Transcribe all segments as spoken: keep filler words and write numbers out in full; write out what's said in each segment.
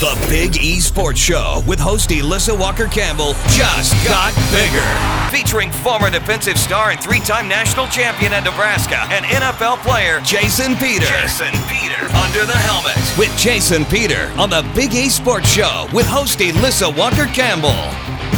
The Big E Sports Show with host Alyssa Walker-Campbell just got bigger. Featuring former defensive star and three-time national champion at Nebraska and N F L player Jason Peter. Jason Peter under the helmet with Jason Peter on the Big E Sports Show with host Alyssa Walker-Campbell.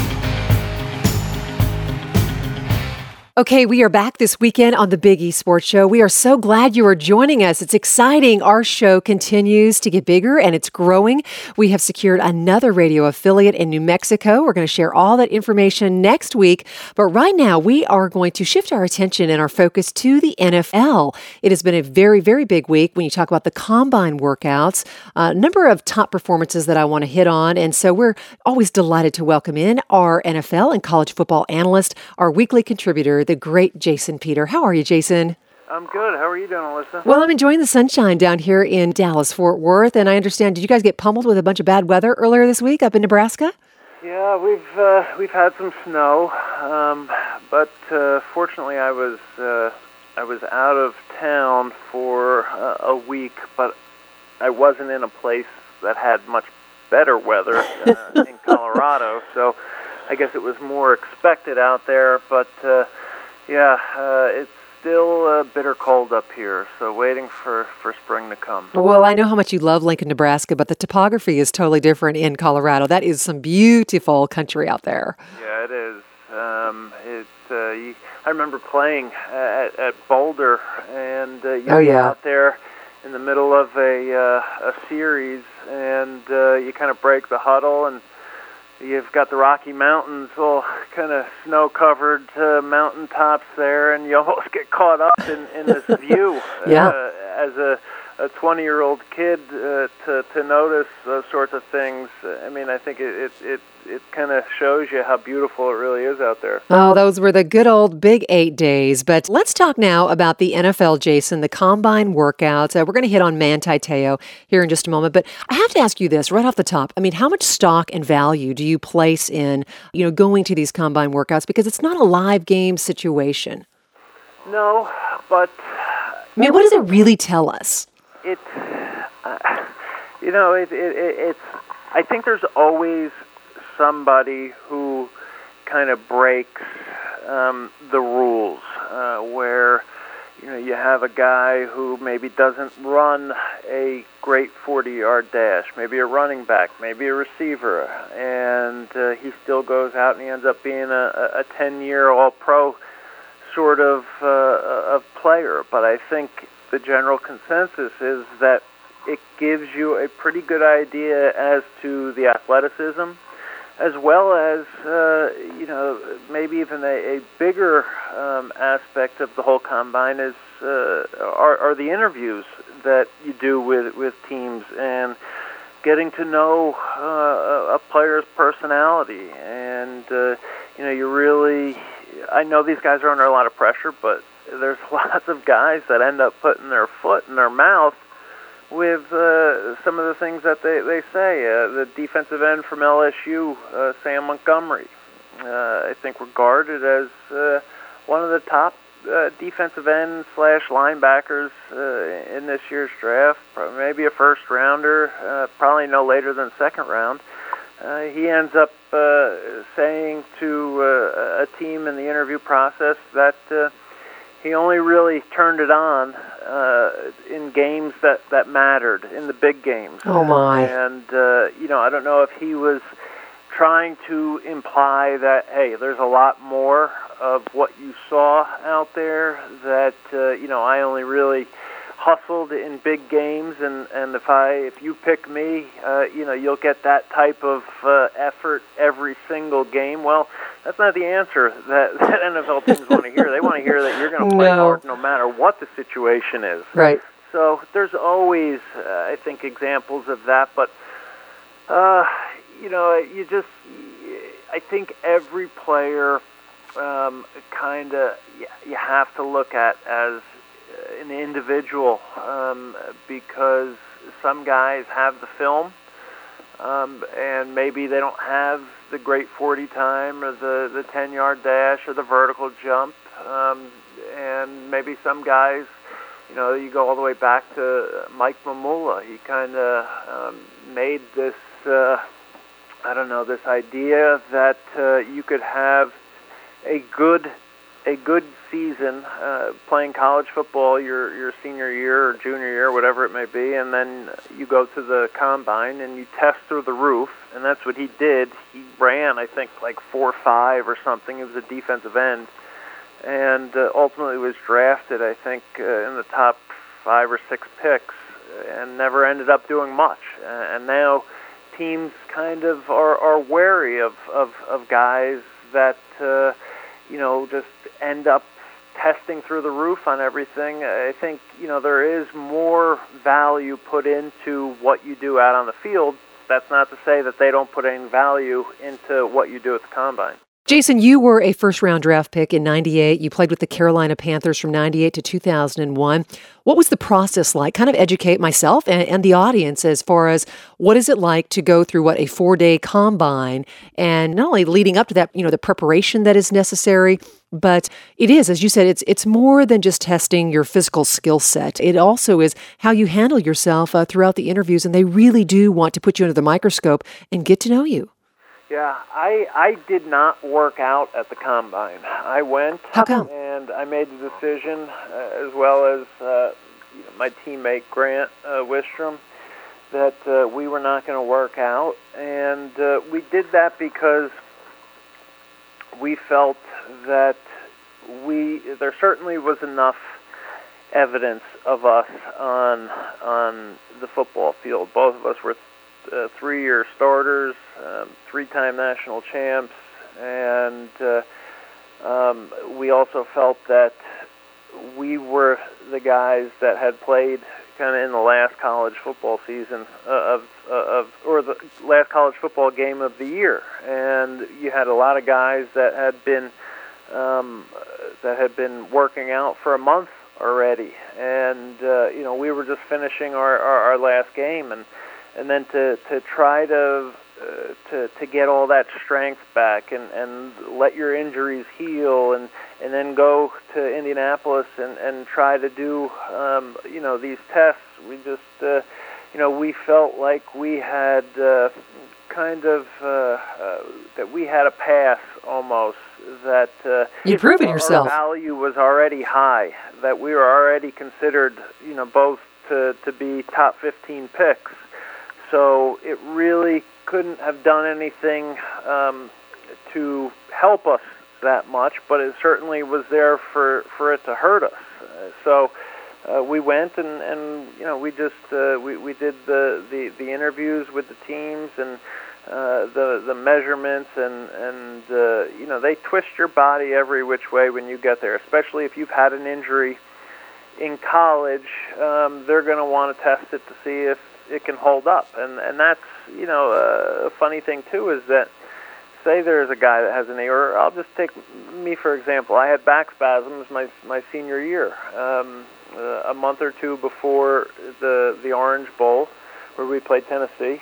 Okay, we are back this weekend on the Big E Sports Show. We are so glad you are joining us. It's exciting. Our show continues to get bigger and it's growing. We have secured another radio affiliate in New Mexico. We're going to share all that information next week. But right now, we are going to shift our attention and our focus to the N F L. It has been a very, very big week when you talk about the combine workouts. A number of top performances that I want to hit on. And so we're always delighted to welcome in our N F L and college football analyst, our weekly contributor, the great Jason Peter. How are you, Jason? I'm good. How are you doing, Alyssa? Well, I'm enjoying the sunshine down here in Dallas-Fort Worth, and I understand, did you guys get pummeled with a bunch of bad weather earlier this week up in Nebraska? Yeah, we've uh, we've had some snow, um, but uh, fortunately, I was uh, I was out of town for uh, a week, but I wasn't in a place that had much better weather uh, in Colorado, so I guess it was more expected out there, but. Uh, Yeah, uh, it's still uh, bitter cold up here, so waiting for, for spring to come. Well, I know how much you love Lincoln, Nebraska, but the topography is totally different in Colorado. That is some beautiful country out there. Yeah, it is. Um, it, uh, you, I remember playing at, at Boulder, and uh, you're oh, yeah. out there in the middle of a, uh, a series, and uh, you kind of break the huddle, and you've got the Rocky Mountains, all kind of snow-covered uh, mountaintops there, and you almost get caught up in, in this view. yeah. uh, as a a twenty-year-old kid uh, to to notice those sorts of things. I mean, I think it it it, it kind of shows you how beautiful it really is out there. Oh, those were the good old Big Eight days. But let's talk now about the N F L, Jason, the combine workouts. Uh, we're going to hit on Manti Te'o here in just a moment. But I have to ask you this right off the top. I mean, how much stock and value do you place in, you know, going to these combine workouts? Because it's not a live game situation. No, but I mean, what does it really tell us? It, uh, you know, it, it, it, it's. I think there's always somebody who kind of breaks um, the rules, uh, where you know you have a guy who maybe doesn't run a great forty-yard dash, maybe a running back, maybe a receiver, and uh, he still goes out and he ends up being a, a ten-year All-Pro sort of uh, of player. But I think the general consensus is that it gives you a pretty good idea as to the athleticism, as well as, uh, you know, maybe even a, a bigger um, aspect of the whole combine is uh, are, are the interviews that you do with, with teams and getting to know uh, a player's personality. And, uh, you know, you really, I know these guys are under a lot of pressure, but there's lots of guys that end up putting their foot in their mouth with uh, some of the things that they, they say. Uh, the defensive end from L S U, uh, Sam Montgomery, uh, I think regarded as uh, one of the top uh, defensive end slash linebackers uh, in this year's draft, maybe a first rounder, uh, probably no later than second round. Uh, he ends up uh, saying to uh, a team in the interview process that uh, he only really turned it on uh, in games that, that mattered, in the big games. Oh, my. And, uh, you know, I don't know if he was trying to imply that, hey, there's a lot more of what you saw out there, that, uh, you know, I only really hustled in big games, and, and if I if you pick me, uh, you know, you'll get that type of uh, effort every single game. Well, that's not the answer that, that N F L teams want to hear. They want to hear that you're going to play no. hard no matter what the situation is. Right. So there's always, uh, I think, examples of that. But, uh, you know, you just, I think every player um, kind of, you have to look at as an individual, um, because some guys have the film, um, and maybe they don't have the great forty time or the, the ten-yard dash or the vertical jump, um, and maybe some guys you know, you go all the way back to Mike Mamula. He kind of um, made this, uh, I don't know, this idea that uh, you could have a good, a good season uh, playing college football your your senior year or junior year, whatever it may be, and then you go to the combine and you test through the roof, and that's what he did. He ran, I think, like four five or something. He was a defensive end, and uh, ultimately was drafted, I think, uh, in the top five or six picks, and never ended up doing much. Uh, and now teams kind of are, are wary of, of, of guys that, uh, you know, just end up testing through the roof on everything. I think, you know, there is more value put into what you do out on the field. That's not to say that they don't put any value into what you do at the combine. Jason, you were a first-round draft pick in ninety-eight. You played with the Carolina Panthers from ninety-eight to two thousand one. What was the process like? Kind of educate myself and, and the audience as far as what is it like to go through, what, a four-day combine, and not only leading up to that, you know, the preparation that is necessary, but it is, as you said, it's it's more than just testing your physical skill set. It also is how you handle yourself uh, throughout the interviews, and they really do want to put you under the microscope and get to know you. Yeah, I I did not work out at the combine. I went How come? and I made the decision, uh, as well as uh, you know, my teammate Grant uh, Wistrom, that uh, we were not going to work out, and uh, we did that because we felt that we there certainly was enough evidence of us on on the football field. Both of us were Uh, three-year starters, um, three-time national champs, and uh, um, we also felt that we were the guys that had played kind of in the last college football season uh, of, uh, of, or the last college football game of the year, and you had a lot of guys that had been um, that had been working out for a month already, and uh, you know we were just finishing our, our, our last game, and. And then to, to try to, uh, to to get all that strength back and, and let your injuries heal and, and then go to Indianapolis and, and try to do um, you know these tests. We just uh, you know we felt like we had uh, kind of uh, uh, that we had a pass almost, that uh, you've proven our yourself. Value was already high, that we were already considered you know both to, to be top fifteen picks. So it really couldn't have done anything um, to help us that much, but it certainly was there for, for it to hurt us. Uh, so uh, we went and, and you know we just uh, we we did the, the, the interviews with the teams and uh, the the measurements and and uh, you know they twist your body every which way when you get there, especially if you've had an injury in college. Um, they're going to want to test it to see if it can hold up, and and that's you know uh, a funny thing too is that say there's a guy that has an knee, or I'll just take me for example. I had back spasms my my senior year, um, uh, a month or two before the the Orange Bowl, where we played Tennessee,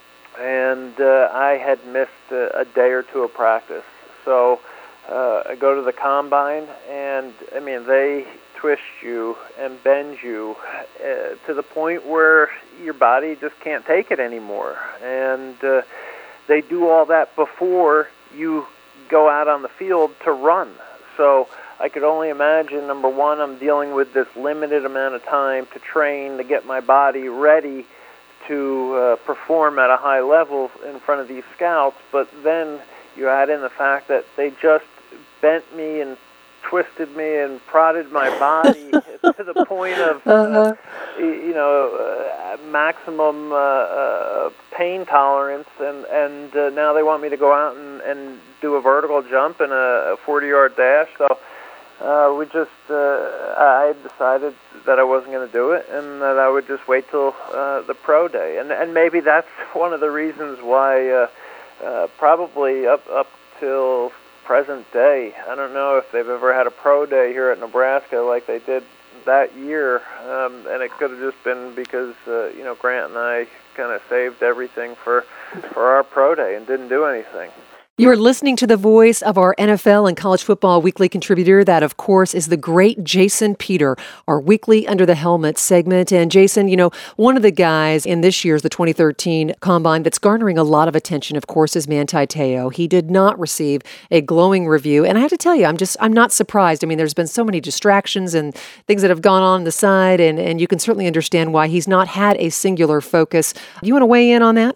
and uh, I had missed a, a day or two of practice. So uh, I go to the combine, and I mean they twist you and bend you uh, to the point where your body just can't take it anymore. And uh, they do all that before you go out on the field to run. So I could only imagine, number one, I'm dealing with this limited amount of time to train, to get my body ready to uh, perform at a high level in front of these scouts. But then you add in the fact that they just bent me and twisted me and prodded my body to the point of, uh, uh-huh. you know, uh, maximum uh, uh, pain tolerance, and and uh, now they want me to go out and, and do a vertical jump and a forty-yard dash. So uh, we just, uh, I decided that I wasn't going to do it, and that I would just wait till uh, the pro day, and and maybe that's one of the reasons why, uh, uh, probably up up till present day, I don't know if they've ever had a pro day here at Nebraska like they did that year, um, and it could have just been because uh, you know Grant and I kind of saved everything for for our pro day and didn't do anything. You're listening to the voice of our N F L and college football weekly contributor. That, of course, is the great Jason Peter, our weekly Under the Helmet segment. And Jason, you know, one of the guys in this year's, the twenty thirteen Combine that's garnering a lot of attention, of course, is Manti Te'o. He did not receive a glowing review. And I have to tell you, I'm just, I'm not surprised. I mean, there's been so many distractions and things that have gone on, on the side, and, and you can certainly understand why he's not had a singular focus. Do you want to weigh in on that?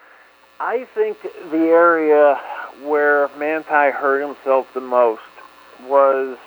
I think the area where Manti hurt himself the most was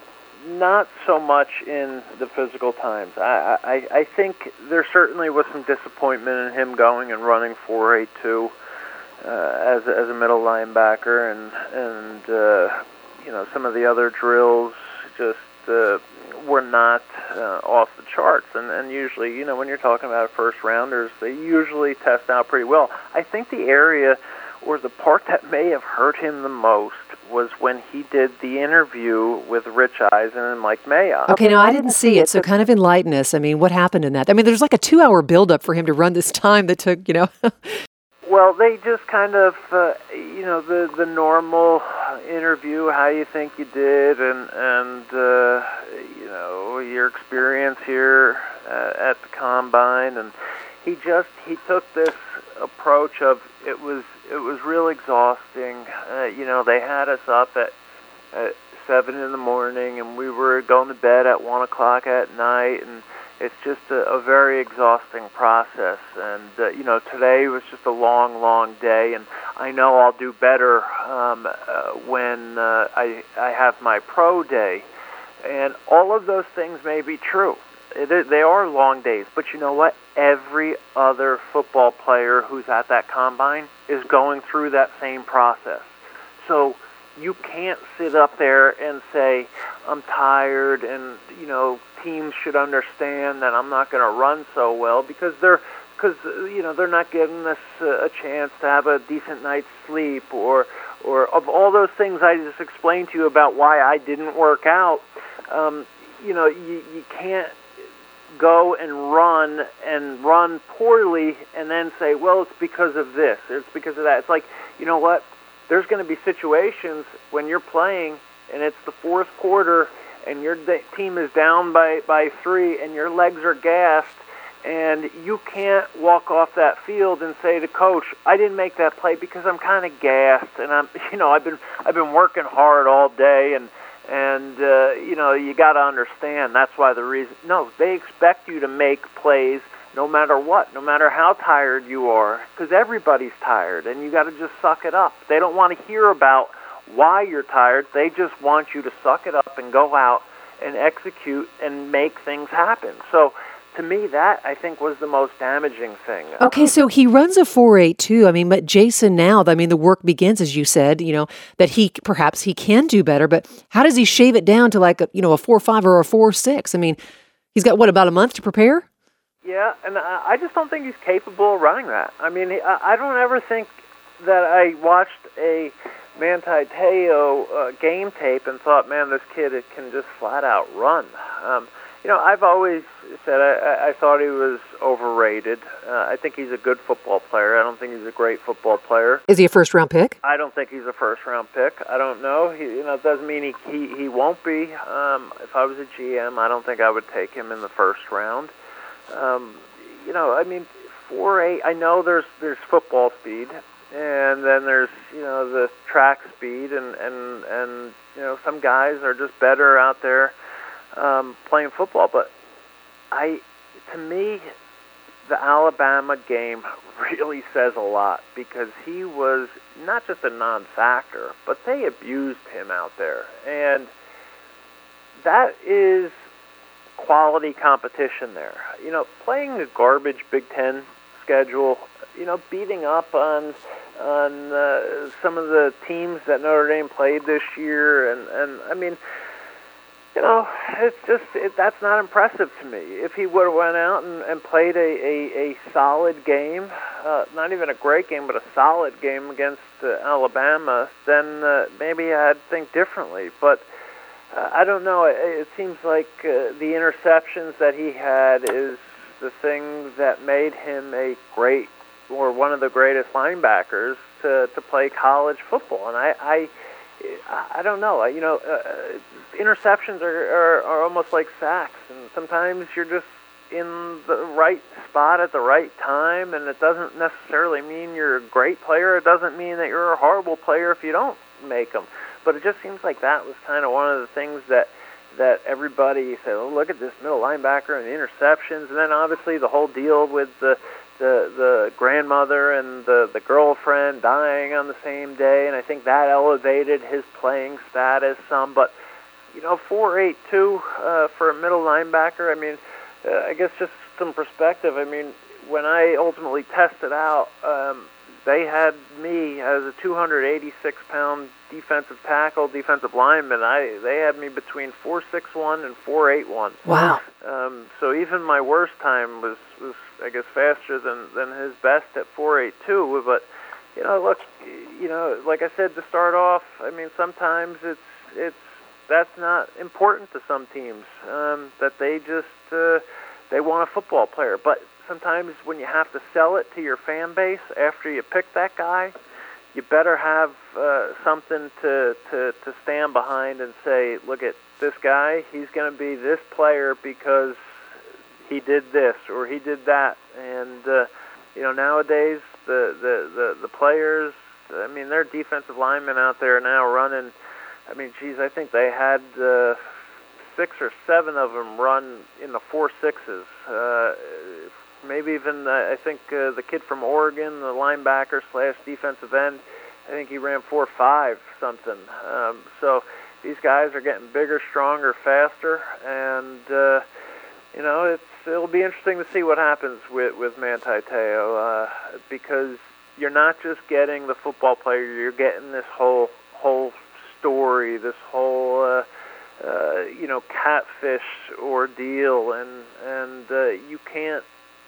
not so much in the physical times. I, I, I think there certainly was some disappointment in him going and running four eight two uh, as, a, as a middle linebacker, and, and uh, you know, some of the other drills just uh, were not uh, off the charts. And, and usually, you know, when you're talking about first rounders, they usually test out pretty well. I think the area or the part that may have hurt him the most was when he did the interview with Rich Eisen and Mike Mayock. Okay, now I didn't see it, so kind of enlighten us. I mean, what happened in that? I mean, there's like a two-hour build-up for him to run this time that took, you know. Well, they just kind of, uh, you know, the the normal interview, how you think you did, and, and uh, you know, your experience here uh, at the Combine. And he just, he took this approach of, it was it was real exhausting. Uh, you know, they had us up at, at seven in the morning, and we were going to bed at one o'clock at night, and it's just a, a very exhausting process. And uh, you know, today was just a long, long day, and I know I'll do better um, uh, when uh, I I have my pro day. And all of those things may be true. It, they are long days, but you know what? Every other football player who's at that Combine is going through that same process. So you can't sit up there and say, I'm tired, and, you know, teams should understand that I'm not going to run so well, because they're, because, you know, they're not giving us a chance to have a decent night's sleep, or, or of all those things I just explained to you about why I didn't work out. Um, you know, you, you can't go and run and run poorly and then say, well, it's because of this, it's because of that. It's like, you know what? There's going to be situations when you're playing and it's the fourth quarter and your de- team is down by, by three and your legs are gassed, and you can't walk off that field and say to coach, I didn't make that play because I'm kind of gassed, and I'm, you know, I've been I've been working hard all day, and And, uh, you know, you got to understand that's why the reason. No, they expect you to make plays no matter what, no matter how tired you are, because everybody's tired, and you got to just suck it up. They don't want to hear about why you're tired. They just want you to suck it up and go out and execute and make things happen. So, to me, that, I think, was the most damaging thing. Okay, so he runs a four eight two. I mean, but Jason now, I mean, the work begins, as you said, you know, that he, perhaps he can do better, but how does he shave it down to like, a, you know, a four five or a four six? I mean, he's got, what, about a month to prepare? Yeah, and I just don't think he's capable of running that. I mean, I don't ever think that I watched a Manti Te'o uh, game tape and thought, man, this kid can just flat out run. Um, You know, I've always said I, I thought he was overrated. Uh, I think he's a good football player. I don't think he's a great football player. Is he a first-round pick? I don't think he's a first-round pick. I don't know. He, you know, it doesn't mean he, he he won't be. Um, if I was a G M, I don't think I would take him in the first round. Um, you know, I mean, four eight. I know there's there's football speed, and then there's, you know, the track speed, and and and you know, some guys are just better out there Um, playing football. But I, to me, the Alabama game really says a lot, because he was not just a non-factor, but they abused him out there. And that is quality competition there. You know, playing a garbage Big Ten schedule, you know, beating up on on uh, some of the teams that Notre Dame played this year, and, and I mean, you know, it's just, it, that's not impressive to me. If he would have went out and, and played a, a, a solid game, uh, not even a great game, but a solid game against uh, Alabama, then uh, maybe I'd think differently. But uh, I don't know. It, it seems like uh, the interceptions that he had is the thing that made him a great, or one of the greatest linebackers to, to play college football. And I, I, I don't know. You know, uh, interceptions are, are, are almost like sacks, and sometimes you're just in the right spot at the right time, and it doesn't necessarily mean you're a great player. It doesn't mean that you're a horrible player if you don't make them. But it just seems like that was kind of one of the things that that everybody said, oh, look at this middle linebacker and the interceptions, and then obviously the whole deal with the the, the grandmother and the, the girlfriend dying on the same day, and I think that elevated his playing status some. But, you know, four eight two uh, for a middle linebacker, I mean, uh, I guess just some perspective. I mean, when I ultimately tested out, um, they had me as a two hundred eighty-six pound defensive tackle, defensive lineman. I they had me between four six one and four eight one. Wow. Um, so even my worst time was, was I guess, faster than, than his best at four eight two. But, you know, look, you know, like I said to start off, I mean, sometimes it's it's that's not important to some teams, um, that they just uh, they want a football player. But sometimes when you have to sell it to your fan base after you pick that guy, you better have uh, something to, to, to stand behind and say, look at this guy, he's going to be this player because he did this or he did that. And, uh, you know, nowadays the, the, the, the players, I mean, they're defensive linemen out there now running, I mean, geez, I think they had uh, six or seven of them run in the four sixes. Uh, maybe even, uh, I think uh, the kid from Oregon, the linebacker slash defensive end, I think he ran four five something. Um, so these guys are getting bigger, stronger, faster, and uh, you know, it's it'll be interesting to see what happens with with Manti Te'o, uh, because you're not just getting the football player, you're getting this whole whole story, this whole uh, uh, you know, catfish ordeal, and and uh, you can't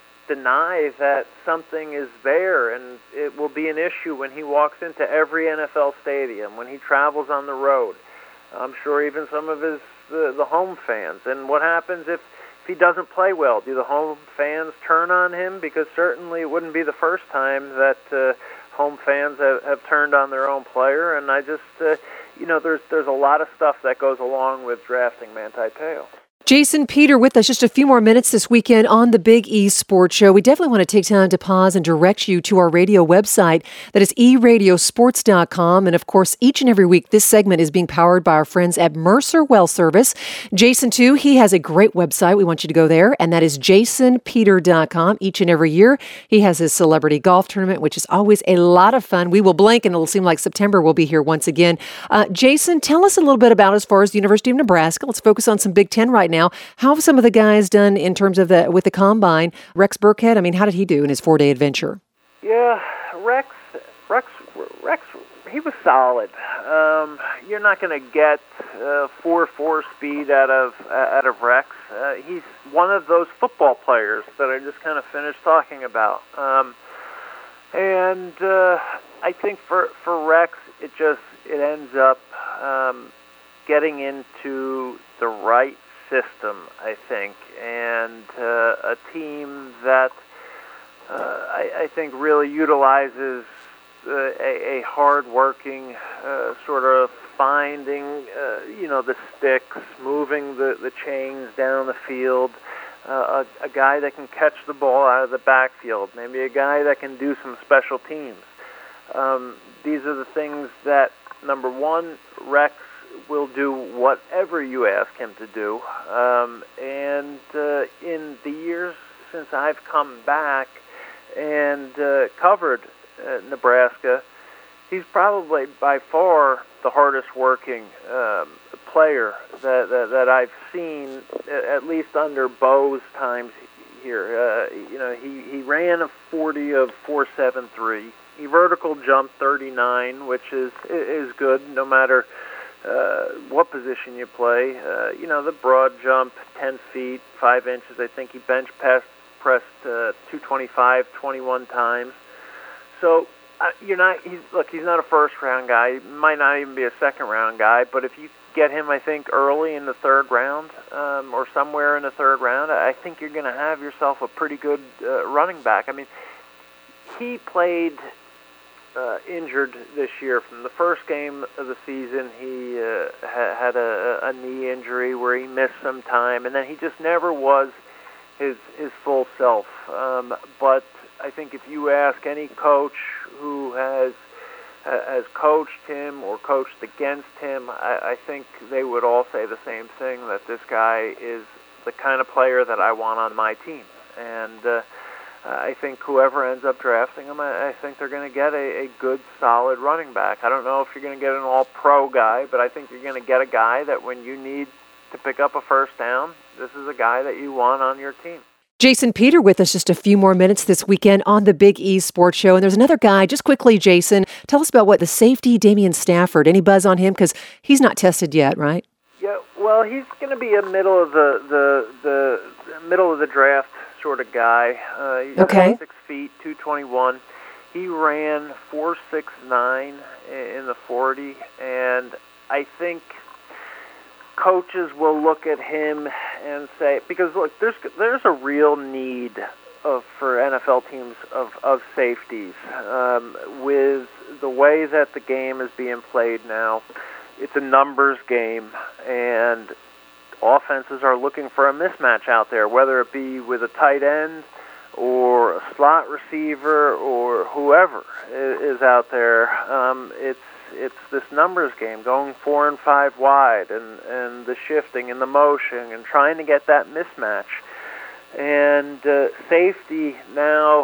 deny that something is there, and it will be an issue when he walks into every N F L stadium, when he travels on the road. I'm sure even some of his the, the home fans. And what happens if, if he doesn't play well? Do the home fans turn on him? Because certainly it wouldn't be the first time that uh, home fans have, have turned on their own player. And I just, uh, you know, there's there's a lot of stuff that goes along with drafting Manti Te'o. Jason Peter with us just a few more minutes this weekend on the Big E Sports Show. We definitely want to take time to pause and direct you to our radio website. That is e radio sports dot com. And of course, each and every week, this segment is being powered by our friends at Mercer Well Service. Jason, too, he has a great website. We want you to go there, and that is jason peter dot com. Each and every year, he has his celebrity golf tournament, which is always a lot of fun. We will blink, and it'll seem like September will be here once again. Uh, Jason, tell us a little bit about, as far as the University of Nebraska. Let's focus on some Big Ten right now. How have some of the guys done in terms of the with the combine? Rex Burkhead, I mean, how did he do in his four-day adventure? Yeah, Rex, Rex, Rex, he was solid. Um, you're not going to get uh, four four speed out of uh, out of Rex. Uh, he's one of those football players that I just kind of finished talking about. Um, and uh, I think for for Rex, it just it ends up um, getting into the right system, I think, and uh, a team that uh, I, I think really utilizes uh, a, a hard-working uh, sort of finding, uh, you know, the sticks, moving the, the chains down the field, uh, a, a guy that can catch the ball out of the backfield, maybe a guy that can do some special teams. Um, these are the things that, number one, Rex will do whatever you ask him to do. Um, and uh, in the years since I've come back and uh, covered uh, Nebraska, he's probably by far the hardest working um, player that, that that I've seen, at least under Bo's times here. Uh, you know, he, he ran a forty of four seven three. He vertical jumped thirty-nine, which is is good no matter Uh, what position you play. Uh, you know, the broad jump, ten feet, five inches. I think he bench pressed, pressed uh, two twenty-five, twenty-one times. So uh, you're not. He's look. He's not a first round guy. He might not even be a second round guy. But if you get him, I think early in the third round um, or somewhere in the third round, I think you're going to have yourself a pretty good uh, running back. I mean, he played uh, injured this year. From the first game of the season, he uh, ha- had a, a knee injury where he missed some time, and then he just never was his his full self. Um, but I think if you ask any coach who has has coached him or coached against him, I, I think they would all say the same thing, that this guy is the kind of player that I want on my team. And uh, I think whoever ends up drafting him, I, I think they're going to get a, a good, solid running back. I don't know if you're going to get an all-pro guy, but I think you're going to get a guy that when you need to pick up a first down, this is a guy that you want on your team. Jason Peter with us just a few more minutes this weekend on the Big E Sports Show. And there's another guy, just quickly, Jason, tell us about what the safety, Damian Stafford. Any buzz on him? Because he's not tested yet, right? Yeah, well, he's going to be a middle of the, the, the middle of the draft sort of guy. Uh, he's okay. six feet, two twenty-one. He ran four six nine in the forty, and I think coaches will look at him and say, because look, there's there's a real need of for N F L teams of of safeties um, with the way that the game is being played now. It's a numbers game, and offenses are looking for a mismatch out there, whether it be with a tight end or a slot receiver or whoever is out there. Um, it's it's this numbers game, going four and five wide, and, and the shifting and the motion and trying to get that mismatch. And uh, safety now,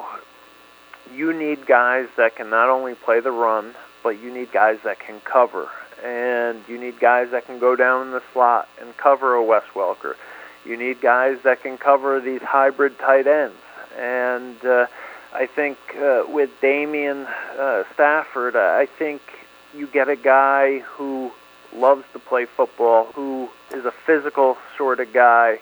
you need guys that can not only play the run, but you need guys that can cover. And you need guys that can go down in the slot and cover a Wes Welker. You need guys that can cover these hybrid tight ends. And uh, I think uh, with Damian uh, Stafford, I think you get a guy who loves to play football, who is a physical sort of guy.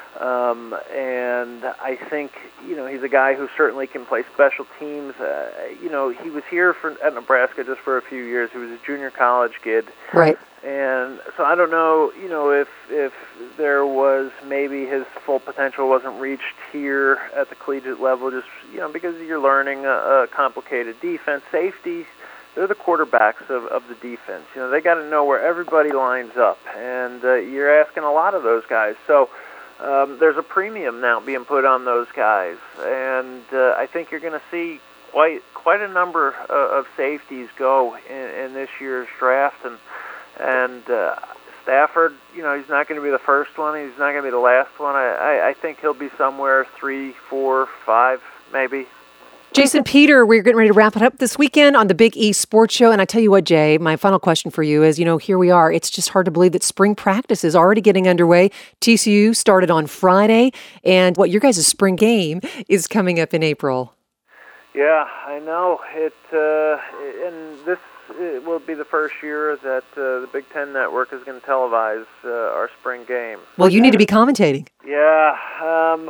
Um, and I think, you know, he's a guy who certainly can play special teams. Uh, you know, he was here for, at Nebraska just for a few years. He was a junior college kid. Right. And so I don't know, you know, if if there was maybe his full potential wasn't reached here at the collegiate level, just, you know, because you're learning a, a complicated defense. Safety, they're the quarterbacks of, of the defense. You know, they got to know where everybody lines up, and uh, you're asking a lot of those guys. So um, there's a premium now being put on those guys, and uh, I think you're going to see quite quite a number of, of safeties go in, in this year's draft, and and uh, Stafford, you know, he's not going to be the first one. He's not going to be the last one. I, I, I think he'll be somewhere three, four, five, maybe. Jason Peter, we're getting ready to wrap it up this weekend on the Big E Sports Show. And I tell you what, Jay, my final question for you is, you know, here we are. It's just hard to believe that spring practice is already getting underway. T C U started on Friday, and what your guys' spring game is coming up in April. Yeah, I know. It uh, and this it will be the first year that uh, the Big Ten Network is going to televise uh, our spring game. Well, you need to be commentating. Yeah. Um,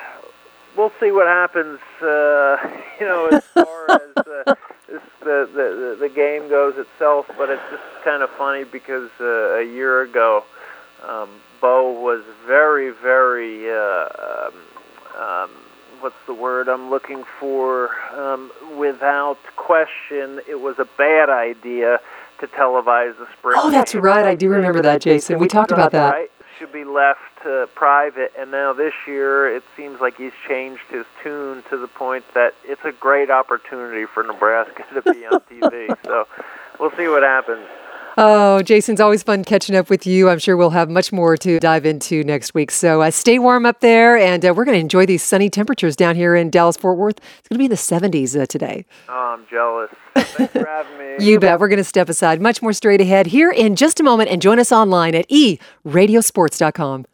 We'll see what happens, uh, you know, as far as uh, this, the, the the game goes itself. But it's just kind of funny because uh, a year ago, um, Bo was very, very, uh, um, um, what's the word I'm looking for? Um, without question, it was a bad idea to televise the spring. Oh, that's right. I do remember that, Jason. We talked about that. Right? Should be left uh, private, and now this year it seems like he's changed his tune to the point that it's a great opportunity for Nebraska to be on T V. So we'll see what happens. Oh, Jason's always fun catching up with you. I'm sure we'll have much more to dive into next week. So uh, stay warm up there, and uh, we're going to enjoy these sunny temperatures down here in Dallas-Fort Worth. It's going to be in the seventies uh, today. Oh, I'm jealous. Thanks for having me. You bet. We're going to step aside. Much more straight ahead here in just a moment, and join us online at e radio sports dot com.